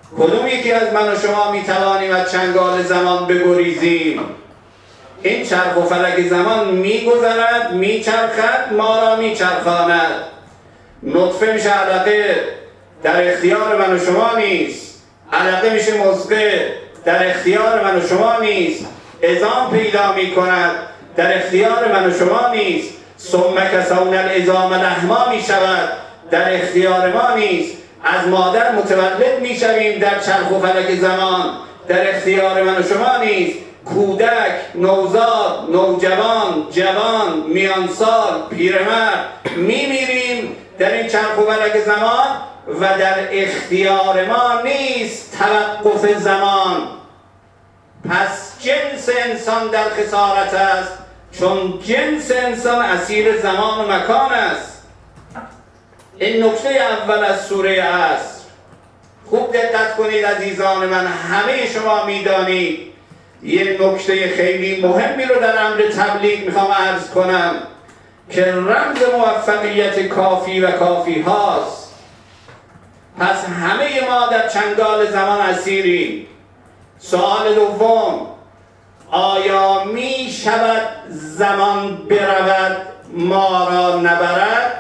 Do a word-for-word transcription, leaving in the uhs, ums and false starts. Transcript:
کدوم یکی از من و شما میتوانیم از چنگال زمان بگریزیم؟ این چرخ و فلک زمان میگذرد، میچرخد، ما را میچرخاند. نطفه میشه علقه، در اختیار من و شما نیست. علقه میشه مضغه، در اختیار من و شما نیست. عظام پیدا میکند، در اختیار من و شما نیست. ثم کسونا العظام لحما میشود، در اختیار ما نیست. از مادر متولد میشویم در چرخ و فلک زمان، در اختیار من و شما نیست. کودک، نوزاد، نوجوان، جوان، میانسال، پیرمرد میمیریم در این چرخ و فلک زمان و در اختیار ما نیست توقف زمان. پس جنس انسان در خسارت است، چون جنس انسان اسیر زمان و مکان است. این نکته اول از سوره عصر. خوب دقت کنید عزیزان من، همه شما میدانید یه نکته خیلی مهمی رو در امر تبلیغ میخوام عرض کنم که رمز موفقیت کافی و کافی هاست. پس همه ما در چنگال زمان اسیریم. سوال دوم، آیا می شود زمان برود ما را نبرد؟